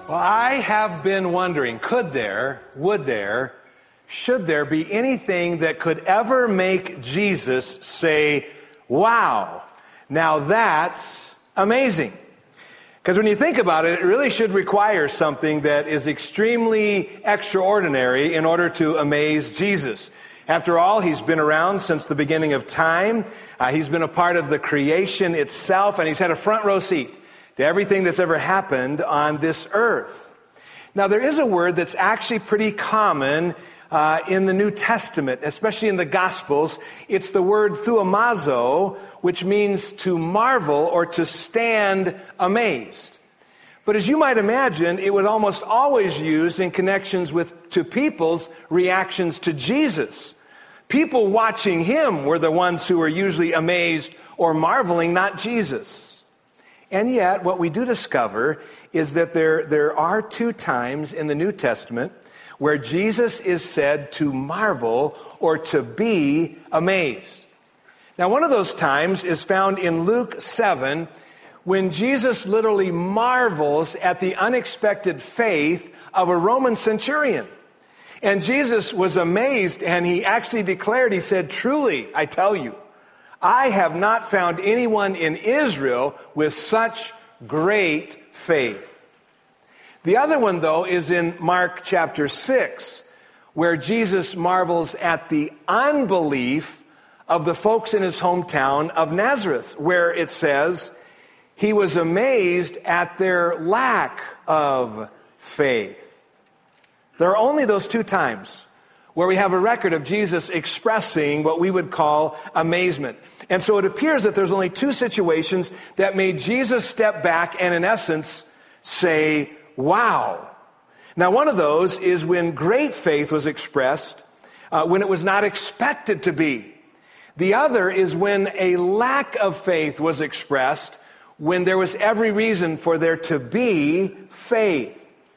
Well, I have been wondering, could there, would there, should there be anything that could ever make Jesus say, wow, now that's amazing? Because when you think about it, it really should require something that is extremely extraordinary in order to amaze Jesus. After all, he's been around since the beginning of time. He's been a part of the creation itself, and he's had a front row seat to everything that's ever happened on this earth. Now, there is a word that's actually pretty common in the New Testament, especially in the Gospels. It's the word thuamazo, which means to marvel or to stand amazed. But as you might imagine, it was almost always used in connections to people's reactions to Jesus. People watching him were the ones who were usually amazed or marveling, not Jesus. And yet, what we do discover is that there are two times in the New Testament where Jesus is said to marvel or to be amazed. Now, one of those times is found in Luke 7, when Jesus literally marvels at the unexpected faith of a Roman centurion. And Jesus was amazed, and he actually declared, he said, "Truly, I tell you, I have not found anyone in Israel with such great faith." The other one, though, is in Mark chapter 6, where Jesus marvels at the unbelief of the folks in his hometown of Nazareth, where it says, he was amazed at their lack of faith. There are only those two times where we have a record of Jesus expressing what we would call amazement. And so it appears that there's only two situations that made Jesus step back and, in essence, say, wow. Now, one of those is when great faith was expressed, when it was not expected to be. The other is when a lack of faith was expressed, when there was every reason for there to be faith.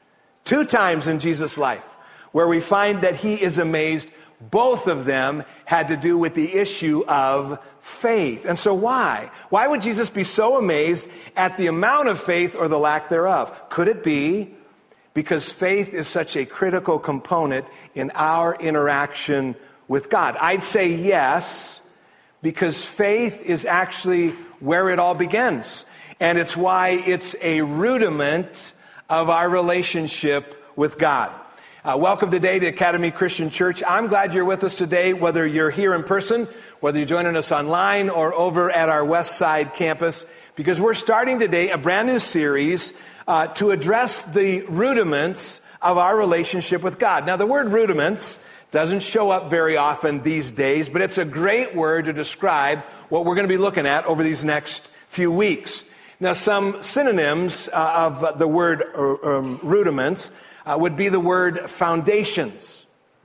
Two times in Jesus' life where we find that he is amazed. Both of them had to do with the issue of faith. And so why? Why would Jesus be so amazed at the amount of faith or the lack thereof? Could it be because faith is such a critical component in our interaction with God? I'd say yes, because faith is actually where it all begins. And it's why it's a rudiment of our relationship with God. Welcome today to Academy Christian Church. I'm glad you're with us today, whether you're here in person, whether you're joining us online or over at our West Side campus, because we're starting today a brand new series to address the rudiments of our relationship with God. Now, the word rudiments doesn't show up very often these days, but it's a great word to describe what we're going to be looking at over these next few weeks. Now, some synonyms of the word rudiments would be the word foundations,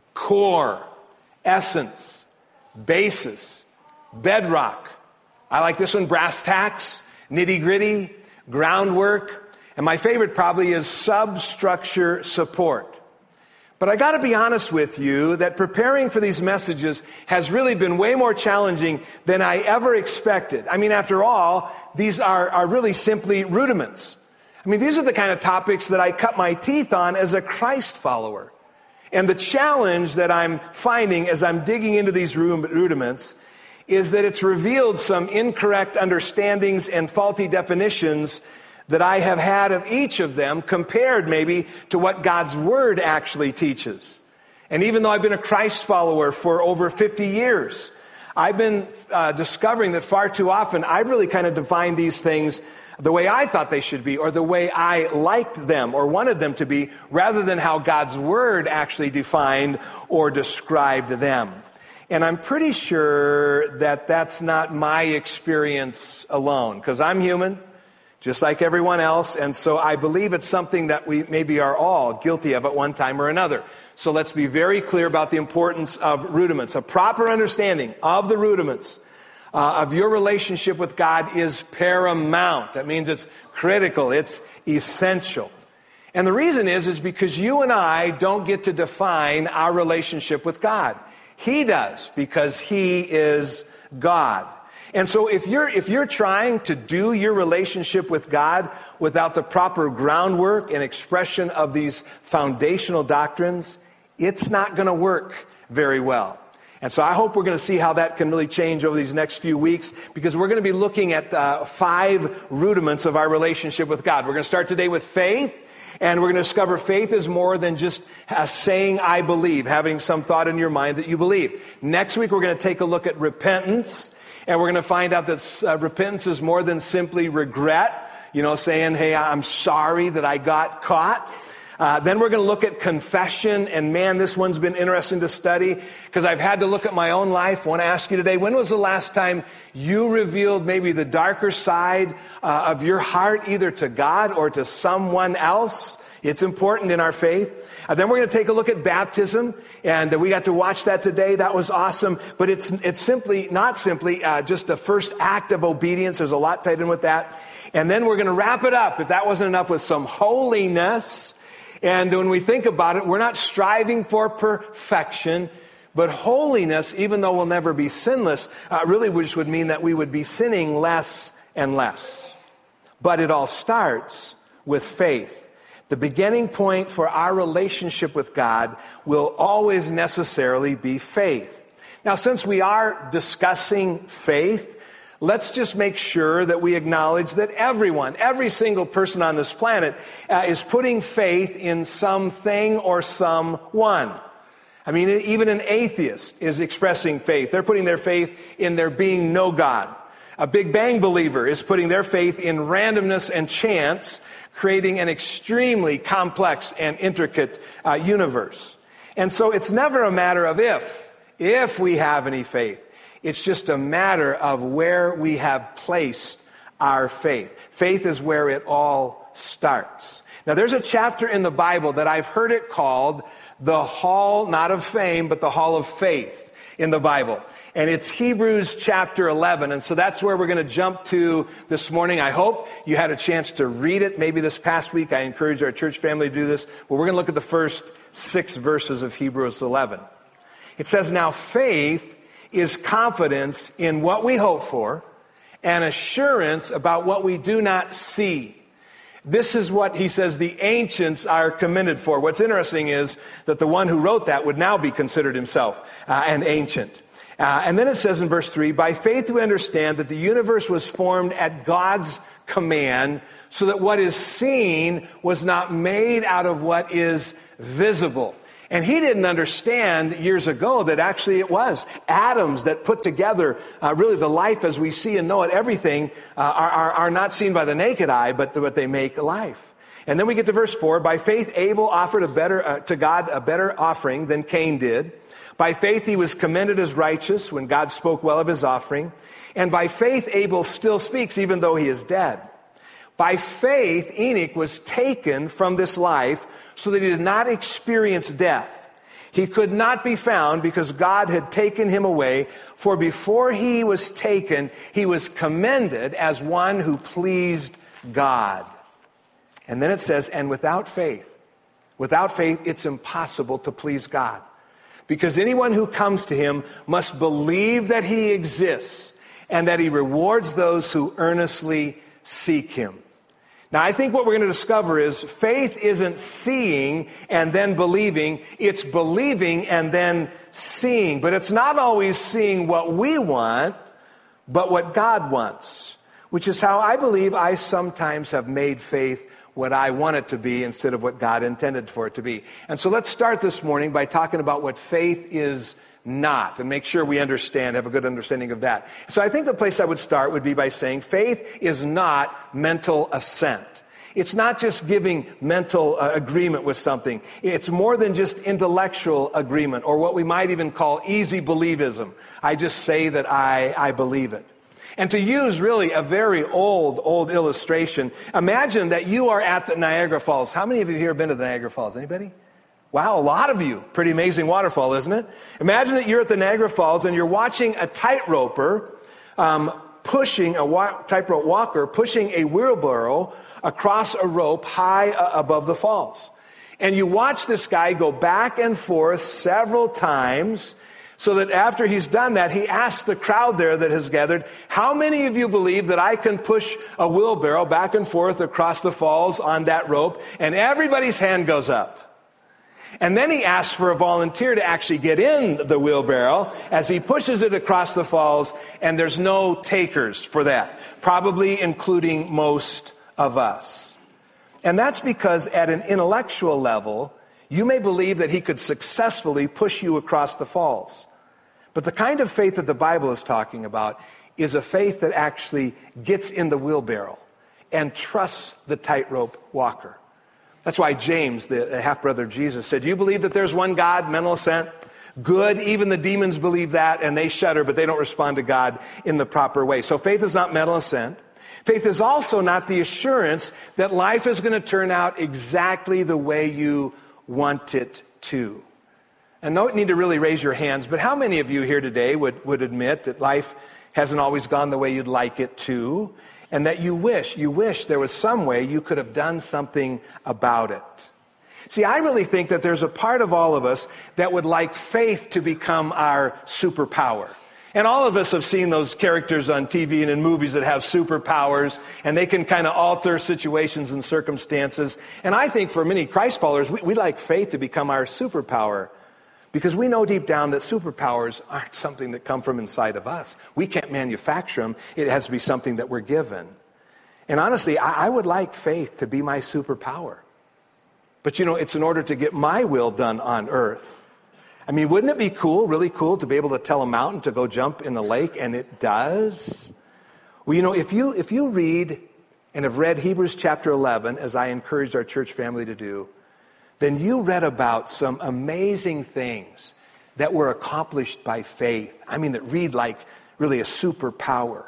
core, essence, basis, bedrock. I like this one, brass tacks, nitty-gritty, groundwork. And my favorite probably is substructure support. But I got to be honest with you that preparing for these messages has really been way more challenging than I ever expected. I mean, after all, these are really simply rudiments. I mean, these are the kind of topics that I cut my teeth on as a Christ follower. And the challenge that I'm finding as I'm digging into these rudiments is that it's revealed some incorrect understandings and faulty definitions that I have had of each of them compared maybe to what God's Word actually teaches. And even though I've been a Christ follower for over 50 years, I've been discovering that far too often I've really kind of defined these things the way I thought they should be, or the way I liked them or wanted them to be, rather than how God's Word actually defined or described them. And I'm pretty sure that that's not my experience alone, because I'm human, just like everyone else, and so I believe it's something that we maybe are all guilty of at one time or another. So let's be very clear about the importance of rudiments. A proper understanding of the rudiments of your relationship with God is paramount. That means it's critical, it's essential. And the reason is because you and I don't get to define our relationship with God. He does, because he is God. And so if you're trying to do your relationship with God without the proper groundwork and expression of these foundational doctrines, it's not going to work very well. And so I hope we're going to see how that can really change over these next few weeks, because we're going to be looking at 5 rudiments of our relationship with God. We're going to start today with faith, and we're going to discover faith is more than just saying I believe, having some thought in your mind that you believe. Next week we're going to take a look at repentance, and we're going to find out that repentance is more than simply regret, saying, hey, I'm sorry that I got caught. Then we're going to look at confession, and man, this one's been interesting to study because I've had to look at my own life. I want to ask you today, when was the last time you revealed maybe the darker side of your heart, either to God or to someone else? It's important in our faith. Then we're going to take a look at baptism, and we got to watch that today. That was awesome, but it's not simply just a first act of obedience. There's a lot tied in with that. And then we're going to wrap it up, if that wasn't enough, with some holiness. And when we think about it, we're not striving for perfection, but holiness, even though we'll never be sinless, really which would mean that we would be sinning less and less. But it all starts with faith. The beginning point for our relationship with God will always necessarily be faith. Now, since we are discussing faith, let's just make sure that we acknowledge that every single person on this planet is putting faith in something or someone. I mean, even an atheist is expressing faith. They're putting their faith in there being no God. A Big Bang believer is putting their faith in randomness and chance, creating an extremely complex and intricate universe. And so it's never a matter of if we have any faith. It's just a matter of where we have placed our faith. Faith is where it all starts. Now, there's a chapter in the Bible that I've heard it called the Hall, not of Fame, but the Hall of Faith in the Bible. And it's Hebrews chapter 11. And so that's where we're going to jump to this morning. I hope you had a chance to read it maybe this past week. I encourage our church family to do this. But we're going to look at the first 6 verses of Hebrews 11. It says, now faith is confidence in what we hope for and assurance about what we do not see. This is what he says the ancients are commended for. What's interesting is that the one who wrote that would now be considered himself an ancient. And then it says in verse 3, by faith we understand that the universe was formed at God's command, so that what is seen was not made out of what is visible. And he didn't understand years ago that actually it was atoms that put together really the life as we see and know it. Everything are not seen by the naked eye, but they make life. And then we get to verse 4. By faith Abel offered to God a better offering than Cain did. By faith he was commended as righteous when God spoke well of his offering. And by faith Abel still speaks even though he is dead. By faith Enoch was taken from this life so that he did not experience death. He could not be found because God had taken him away. For before he was taken, he was commended as one who pleased God. And then it says, and without faith, it's impossible to please God. Because anyone who comes to him must believe that he exists and that he rewards those who earnestly seek him. Now, I think what we're going to discover is faith isn't seeing and then believing. It's believing and then seeing. But it's not always seeing what we want, but what God wants, which is how I believe I sometimes have made faith what I want it to be instead of what God intended for it to be. And so let's start this morning by talking about what faith is not, and make sure we understand, have a good understanding of that. So I think the place I would start would be by saying faith is not mental assent. It's not just giving mental agreement with something. It's more than just intellectual agreement, or what we might even call easy believism. I just say that I believe it. And to use really a very old illustration, imagine that you are at the Niagara Falls. How many of you here have been to the Niagara Falls? Anybody? Wow, a lot of you. Pretty amazing waterfall, isn't it? Imagine that you're at the Niagara Falls and you're watching a tightroper pushing a tightrope walker pushing a wheelbarrow across a rope high above the falls. And you watch this guy go back and forth several times, So that after he's done that, he asks the crowd there that has gathered, how many of you believe that I can push a wheelbarrow back and forth across the falls on that rope? And everybody's hand goes up. And then he asks for a volunteer to actually get in the wheelbarrow as he pushes it across the falls, and there's no takers for that, probably including most of us. And that's because at an intellectual level, you may believe that he could successfully push you across the falls. But the kind of faith that the Bible is talking about is a faith that actually gets in the wheelbarrow and trusts the tightrope walker. That's why James, the half-brother of Jesus, said, you believe that there's one God, mental assent? Good, even the demons believe that, and they shudder, but they don't respond to God in the proper way. So faith is not mental assent. Faith is also not the assurance that life is going to turn out exactly the way you want it to. And no need to really raise your hands, but how many of you here today would admit that life hasn't always gone the way you'd like it to, and that you wish there was some way you could have done something about it? See, I really think that there's a part of all of us that would like faith to become our superpower. And all of us have seen those characters on TV and in movies that have superpowers, and they can kind of alter situations and circumstances. And I think for many Christ followers, we like faith to become our superpower, because we know deep down that superpowers aren't something that come from inside of us. We can't manufacture them. It has to be something that we're given. And honestly, I would like faith to be my superpower. But it's in order to get my will done on earth. I mean, wouldn't it be cool, really cool, to be able to tell a mountain to go jump in the lake, and it does? Well, if you read and have read Hebrews chapter 11, as I encouraged our church family to do, then you read about some amazing things that were accomplished by faith. I mean, that read like really a superpower.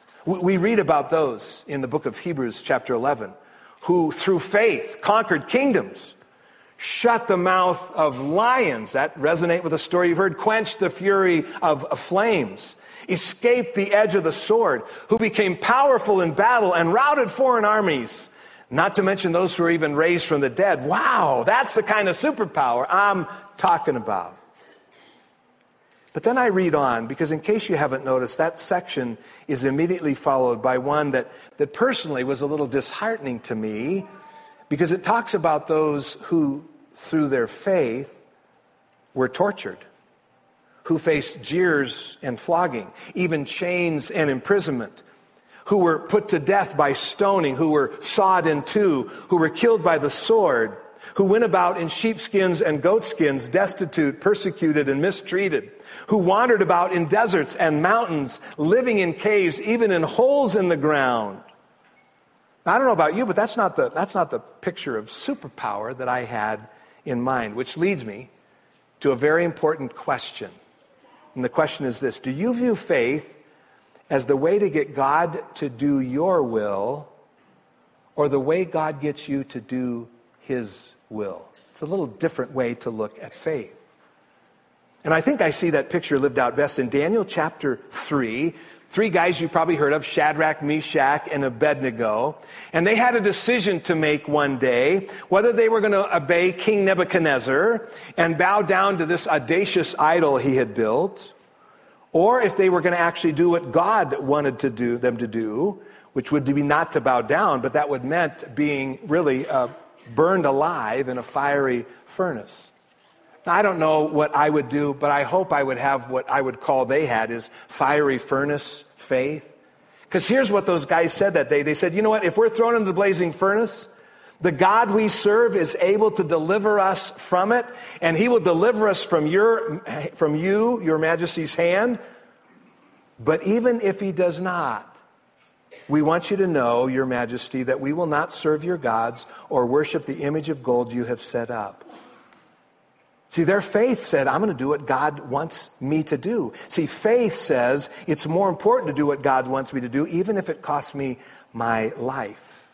We read about those in the book of Hebrews chapter 11, who through faith conquered kingdoms, shut the mouth of lions, that resonate with the story you've heard, quenched the fury of flames, escaped the edge of the sword, who became powerful in battle and routed foreign armies, not to mention those who are even raised from the dead. Wow, that's the kind of superpower I'm talking about. But then I read on, because in case you haven't noticed, that section is immediately followed by one that personally was a little disheartening to me, because it talks about those who, through their faith, were tortured, who faced jeers and flogging, even chains and imprisonment, who were put to death by stoning, who were sawed in two, who were killed by the sword, who went about in sheepskins and goatskins, destitute, persecuted, and mistreated, who wandered about in deserts and mountains, living in caves, even in holes in the ground. Now, I don't know about you, but that's not the picture of superpower that I had in mind, which leads me to a very important question. And the question is this: do you view faith as the way to get God to do your will, or the way God gets you to do His will? It's a little different way to look at faith. And I think I see that picture lived out best in Daniel chapter 3. Three guys you probably heard of, Shadrach, Meshach, and Abednego. And they had a decision to make one day, whether they were going to obey King Nebuchadnezzar and bow down to this audacious idol he had built, or if they were going to actually do what God wanted them to do, which would be not to bow down, but that would meant being really burned alive in a fiery furnace. Now, I don't know what I would do, but I hope I would have what I would call they had is fiery furnace faith. Because here's what those guys said that day. They said, you know what, if we're thrown into the blazing furnace, the God we serve is able to deliver us from it, and He will deliver us from you, your Majesty's hand. But even if He does not, we want you to know, Your Majesty, that we will not serve your gods or worship the image of gold you have set up. See, their faith said, I'm going to do what God wants me to do. See, faith says it's more important to do what God wants me to do, even if it costs me my life.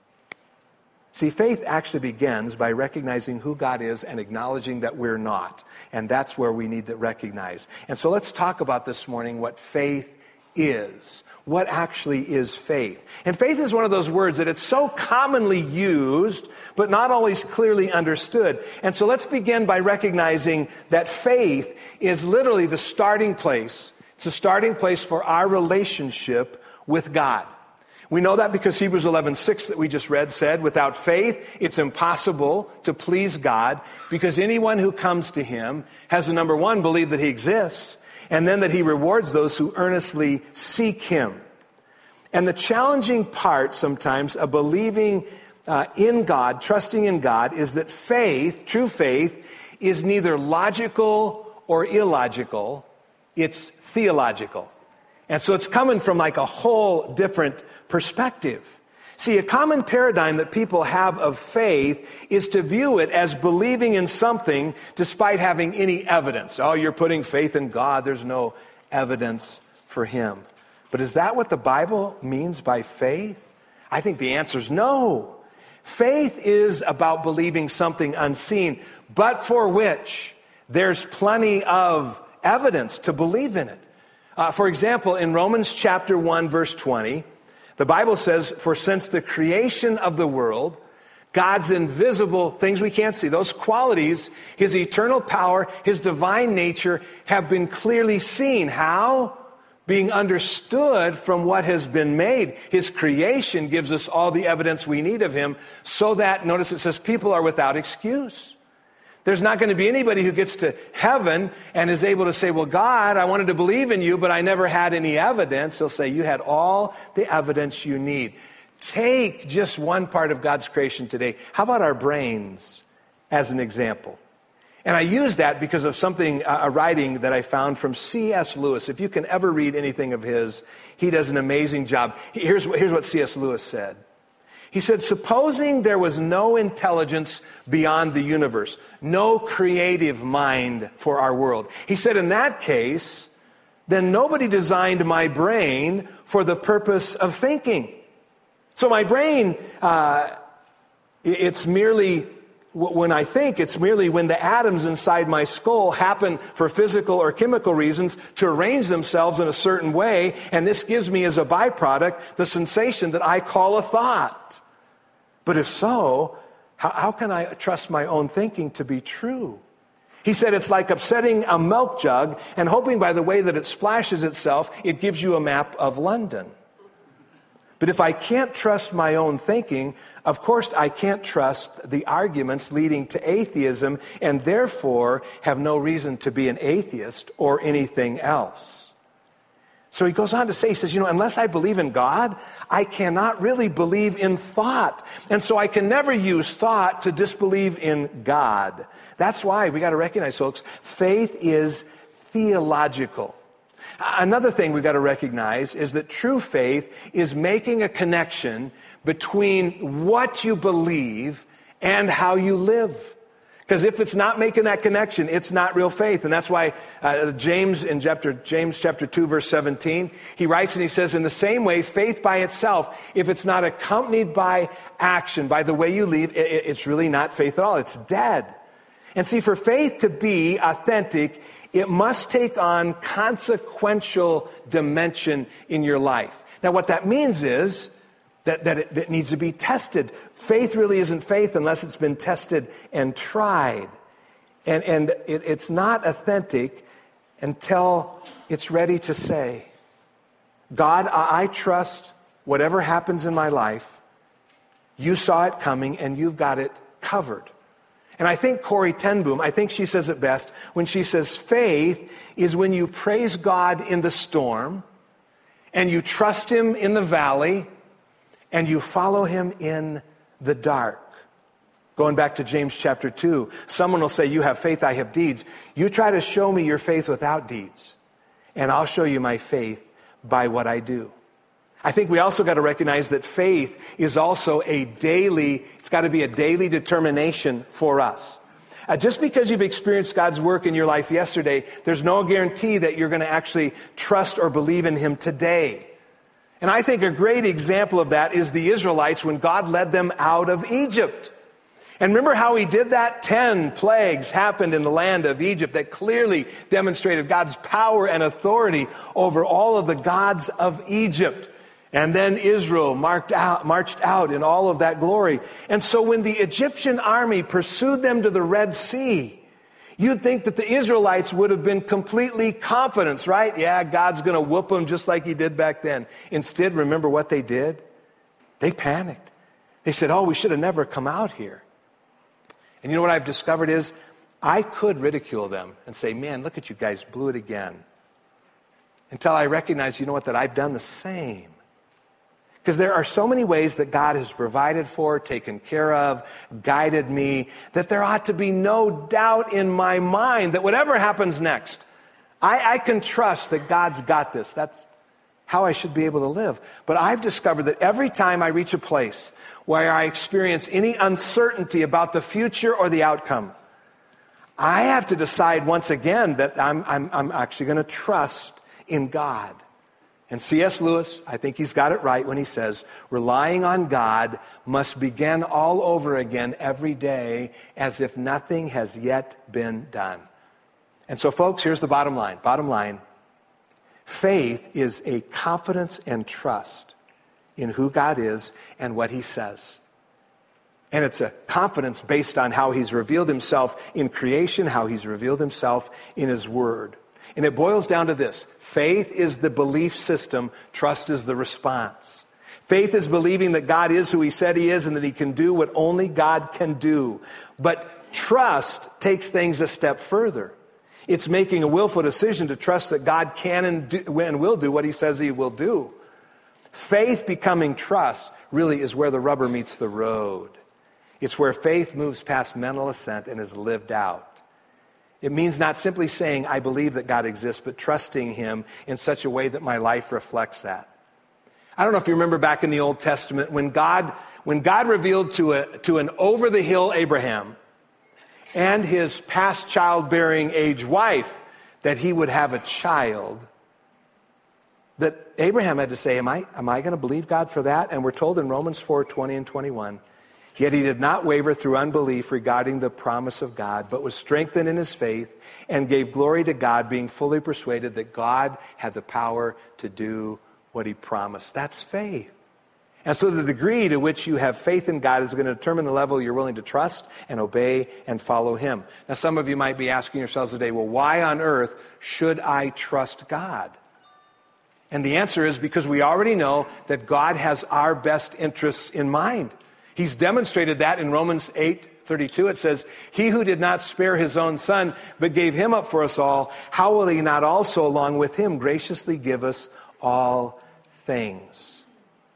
See, faith actually begins by recognizing who God is and acknowledging that we're not. And that's where we need to recognize. And so let's talk about this morning what faith is. what actually is faith. And faith is one of those words that it's so commonly used, but not always clearly understood. And so let's begin by recognizing that faith is literally the starting place. It's a starting place for our relationship with God. We know that because Hebrews 11:6 that we just read said, without faith, it's impossible to please God, because anyone who comes to him has to, number one, believe that he exists, and then that he rewards those who earnestly seek him. And the challenging part sometimes of believing in God, trusting in God, is that faith, true faith, is neither logical or illogical. It's theological. And so it's coming from like a whole different perspective. See, a common paradigm that people have of faith is to view it as believing in something despite having any evidence. Oh, you're putting faith in God. There's no evidence for him. But is that what the Bible means by faith? I think the answer is no. Faith is about believing something unseen, but for which there's plenty of evidence to believe in it. For example, in Romans chapter 1, verse 20, the Bible says, for since the creation of the world, God's invisible things we can't see, those qualities, his eternal power, his divine nature have been clearly seen. How? Being understood from what has been made. His creation gives us all the evidence we need of him so that, notice it says, people are without excuse. There's not going to be anybody who gets to heaven and is able to say, well, God, I wanted to believe in you, but I never had any evidence. He'll say, you had all the evidence you need. Take just one part of God's creation today. How about our brains as an example? And I use that because of something, a writing that I found from C.S. Lewis. If you can ever read anything of his, he does an amazing job. Here's what C.S. Lewis said. He said, supposing there was no intelligence beyond the universe, no creative mind for our world. He said, in that case, then nobody designed my brain for the purpose of thinking. So my brain, it's merely, when I think, it's merely when the atoms inside my skull happen for physical or chemical reasons to arrange themselves in a certain way, and this gives me as a byproduct the sensation that I call a thought. But if so, how can I trust my own thinking to be true? He said it's like upsetting a milk jug and hoping by the way that it splashes itself, it gives you a map of London. But if I can't trust my own thinking, of course I can't trust the arguments leading to atheism, and therefore have no reason to be an atheist or anything else. So he goes on to say, he says, unless I believe in God, I cannot really believe in thought. And so I can never use thought to disbelieve in God. That's why we got to recognize, folks, faith is theological. Another thing we've got to recognize is that true faith is making a connection between what you believe and how you live. Because if it's not making that connection, it's not real faith. And that's why James chapter 2, verse 17, he writes and he says, in the same way, faith by itself, if it's not accompanied by action, by the way you live, it's really not faith at all. It's dead. And see, for faith to be authentic, it must take on consequential dimension in your life. Now, what that means is that it needs to be tested. Faith really isn't faith unless it's been tested and tried. And it's not authentic until it's ready to say, God, I trust whatever happens in my life, you saw it coming and you've got it covered. And I think Corrie ten Boom, I think she says it best when she says faith is when you praise God in the storm and you trust him in the valley and you follow him in the dark. Going back to James chapter 2, someone will say, you have faith, I have deeds. You try to show me your faith without deeds, and I'll show you my faith by what I do. I think we also got to recognize that faith is also it's got to be a daily determination for us. Just because you've experienced God's work in your life yesterday, there's no guarantee that you're going to actually trust or believe in him today. And I think a great example of that is the Israelites when God led them out of Egypt. And remember how he did that? 10 plagues happened in the land of Egypt that clearly demonstrated God's power and authority over all of the gods of Egypt. And then Israel marched out in all of that glory. And so when the Egyptian army pursued them to the Red Sea, you'd think that the Israelites would have been completely confident, right? Yeah, God's going to whoop them just like he did back then. Instead, remember what they did? They panicked. They said, oh, we should have never come out here. And you know what I've discovered is I could ridicule them and say, man, look at you guys, blew it again. Until I recognize, you know what, that I've done the same. Because there are so many ways that God has provided for, taken care of, guided me, that there ought to be no doubt in my mind that whatever happens next, I can trust that God's got this. That's how I should be able to live. But I've discovered that every time I reach a place where I experience any uncertainty about the future or the outcome, I have to decide once again that I'm actually going to trust in God. And C.S. Lewis, I think he's got it right when he says, relying on God must begin all over again every day as if nothing has yet been done. And so, folks, here's the bottom line. Bottom line, faith is a confidence and trust in who God is and what he says. And it's a confidence based on how he's revealed himself in creation, how he's revealed himself in his word. And it boils down to this. Faith is the belief system. Trust is the response. Faith is believing that God is who he said he is and that he can do what only God can do. But trust takes things a step further. It's making a willful decision to trust that God can and will do what he says he will do. Faith becoming trust really is where the rubber meets the road. It's where faith moves past mental assent and is lived out. It means not simply saying, I believe that God exists, but trusting him in such a way that my life reflects that. I don't know if you remember back in the Old Testament, when God revealed to an over-the-hill Abraham and his past childbearing age wife that he would have a child, that Abraham had to say, am I going to believe God for that? And we're told in Romans 4:20 and 21, yet he did not waver through unbelief regarding the promise of God, but was strengthened in his faith and gave glory to God, being fully persuaded that God had the power to do what he promised. That's faith. And so the degree to which you have faith in God is going to determine the level you're willing to trust and obey and follow him. Now, some of you might be asking yourselves today, well, why on earth should I trust God? And the answer is because we already know that God has our best interests in mind. He's demonstrated that in Romans 8:32. It says, he who did not spare his own son, but gave him up for us all, how will he not also along with him graciously give us all things?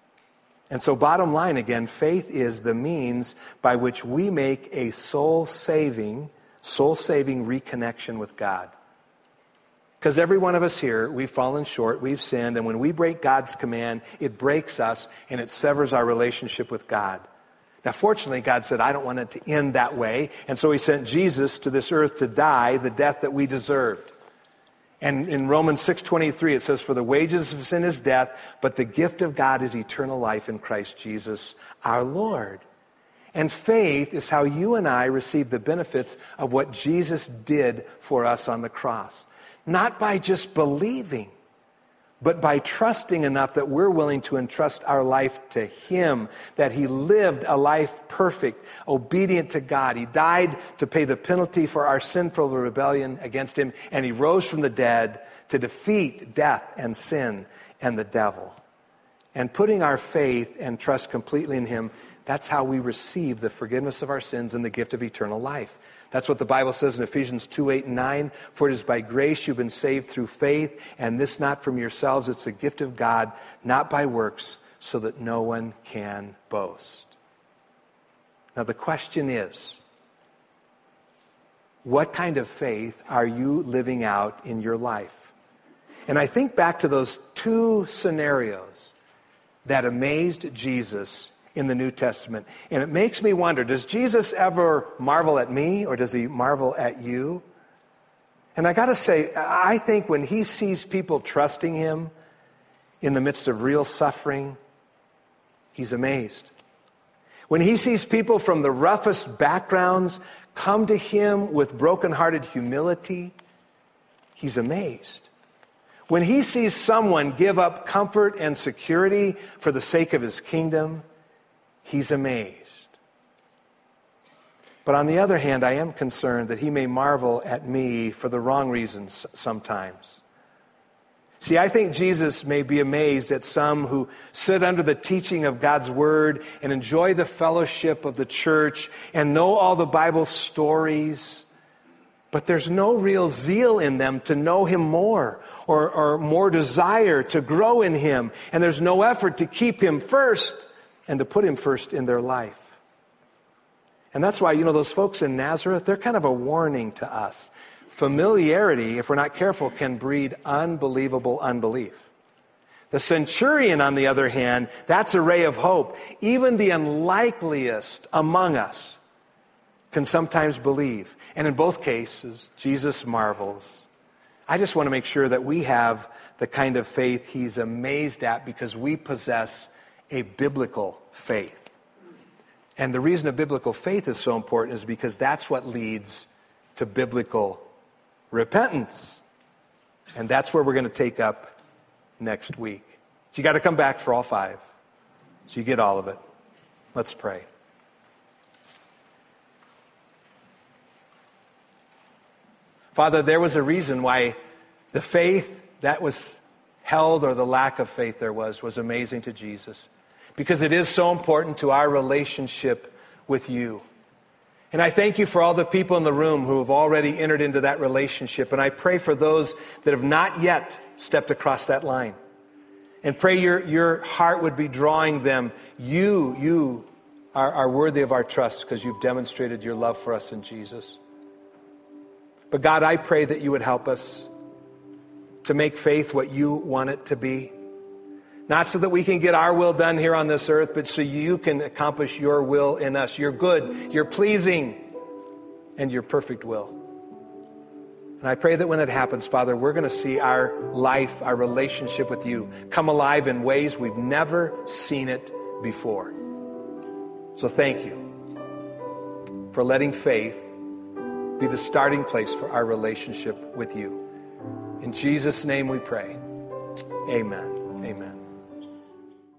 And so bottom line again, faith is the means by which we make a soul-saving reconnection with God. Because every one of us here, we've fallen short, we've sinned, and when we break God's command, it breaks us and it severs our relationship with God. Now, fortunately, God said, I don't want it to end that way. And so he sent Jesus to this earth to die the death that we deserved. And in Romans 6:23, it says, for the wages of sin is death, but the gift of God is eternal life in Christ Jesus, our Lord. And faith is how you and I receive the benefits of what Jesus did for us on the cross. Not by just believing, but by trusting enough that we're willing to entrust our life to him, that he lived a life perfect, obedient to God. He died to pay the penalty for our sinful rebellion against him, and he rose from the dead to defeat death and sin and the devil. And putting our faith and trust completely in him, that's how we receive the forgiveness of our sins and the gift of eternal life. That's what the Bible says in Ephesians 2:8 and 9. For it is by grace you've been saved through faith, and this not from yourselves. It's a gift of God, not by works, so that no one can boast. Now the question is, what kind of faith are you living out in your life? And I think back to those two scenarios that amazed Jesus in the New Testament. And it makes me wonder, does Jesus ever marvel at me or does he marvel at you? And I got to say, I think when he sees people trusting him in the midst of real suffering, he's amazed. When he sees people from the roughest backgrounds come to him with brokenhearted humility, he's amazed. When he sees someone give up comfort and security for the sake of his kingdom, he's amazed. But on the other hand, I am concerned that he may marvel at me for the wrong reasons sometimes. See, I think Jesus may be amazed at some who sit under the teaching of God's word and enjoy the fellowship of the church and know all the Bible stories, but there's no real zeal in them to know him more or more desire to grow in him. And there's no effort to keep him first and to put him first in their life. And that's why, those folks in Nazareth, they're kind of a warning to us. Familiarity, if we're not careful, can breed unbelievable unbelief. The centurion, on the other hand, that's a ray of hope. Even the unlikeliest among us can sometimes believe. And in both cases, Jesus marvels. I just want to make sure that we have the kind of faith he's amazed at because we possess a biblical faith. And the reason a biblical faith is so important is because that's what leads to biblical repentance. And that's where we're going to take up next week. So you got to come back for all 5. So you get all of it. Let's pray. Father, there was a reason why the faith that was held, or the lack of faith there was amazing to Jesus. Because it is so important to our relationship with you. And I thank you for all the people in the room who have already entered into that relationship. And I pray for those that have not yet stepped across that line. And pray your heart would be drawing them. You are worthy of our trust because you've demonstrated your love for us in Jesus. But God, I pray that you would help us to make faith what you want it to be. Not so that we can get our will done here on this earth, but so you can accomplish your will in us. Your good, your pleasing, and your perfect will. And I pray that when it happens, Father, we're going to see our life, our relationship with you come alive in ways we've never seen it before. So thank you for letting faith be the starting place for our relationship with you. In Jesus' name we pray. Amen. Amen.